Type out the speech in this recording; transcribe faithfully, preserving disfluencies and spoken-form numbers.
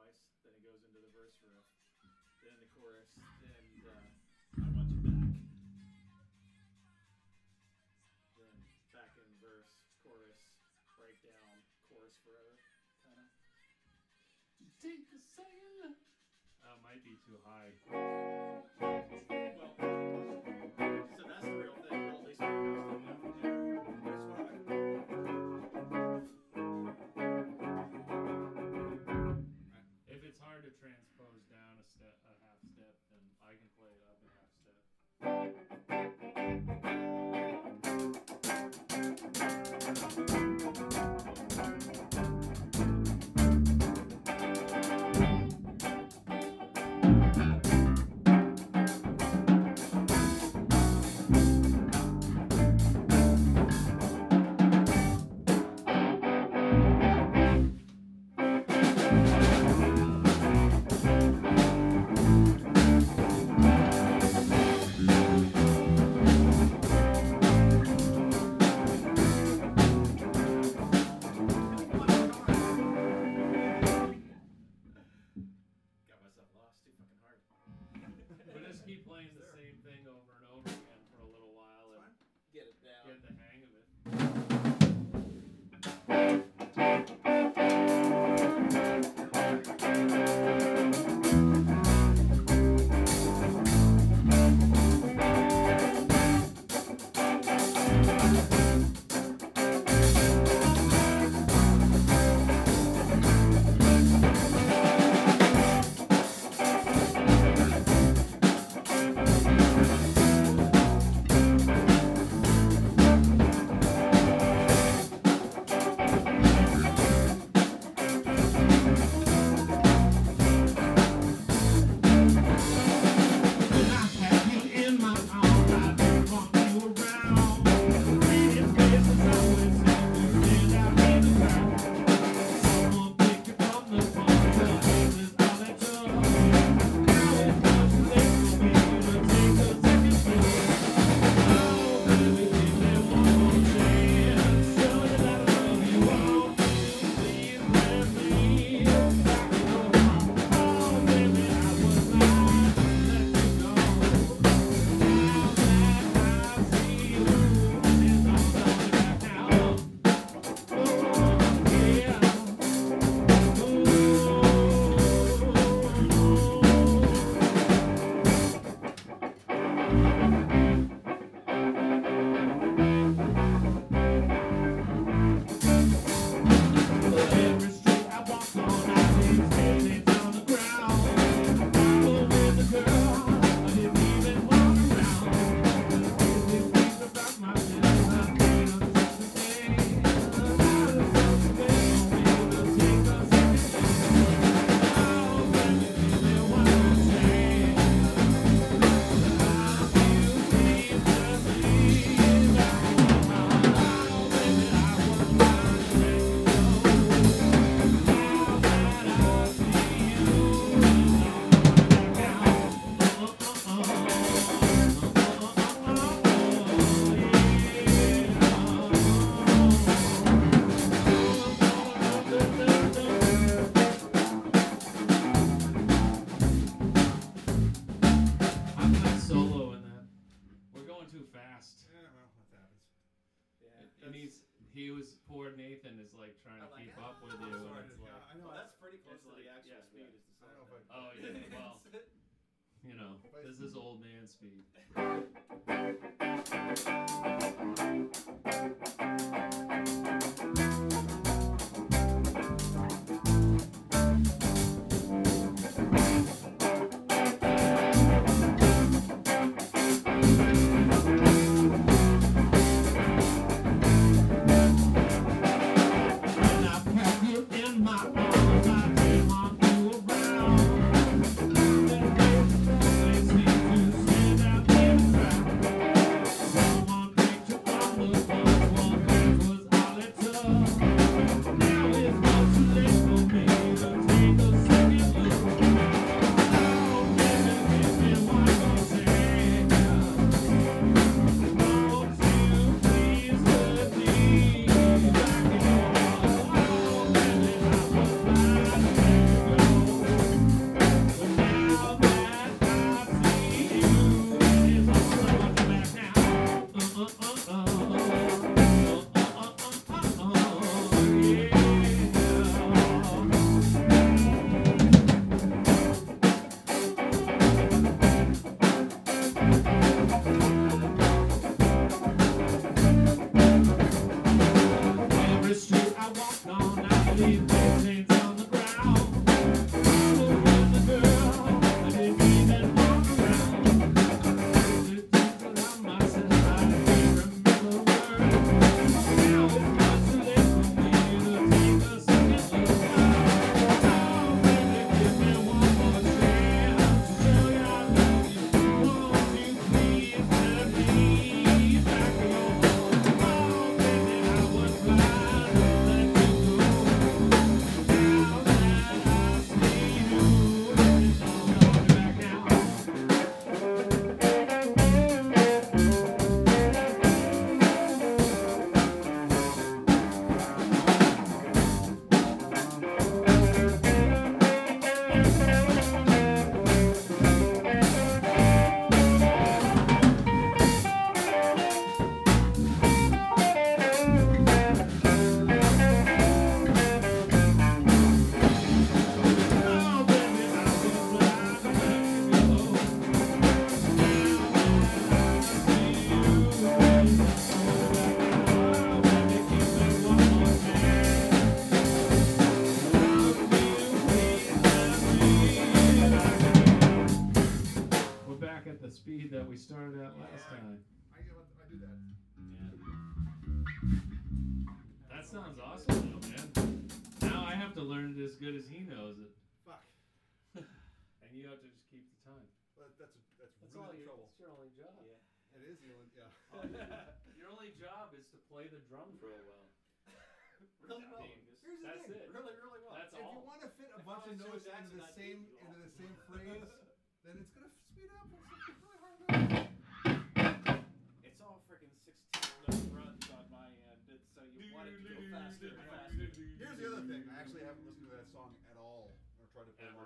twice. Then it goes into the verse riff, then the chorus, and uh, I want you back. Then back in verse, chorus, breakdown, chorus forever, kind of. Take a second. That might be too high. Well, so that's the real thing. Well, at least we're enough. Yeah. That's what I. If it's hard to transpose down a step, a half step, then I can play it up a half step. He was poor Nathan is like trying to I'm keep like, up with ah, you. sorry, And it's yeah, like, I know well, that's pretty close to like, the actual yeah, speed. yeah. Is the I know if I- oh yeah, well, you know, this is old man speed. Someone that last Yeah. time. I get what I do that. Yeah. That sounds awesome, though, man. Now I have to learn it as good as he knows it, Fuck. and you have to just keep the time. But that's that's, That's really all the your, trouble. it's your only job. Yeah. It is the only yeah. Your only job is to play the drums real well. Really well. I mean, just- Here's the that's thing. it. Really, really well. That's if all. you want to fit a If bunch I of was Joe notes into Jackson, the I'd same beat you into all. the same phrase, then it's gonna speed up. It's really hard notes. It's all freaking sixteen note runs on my end. It's so you want it to go faster and faster. Here's the other thing. I actually haven't listened to that song at all, or tried to play Ever.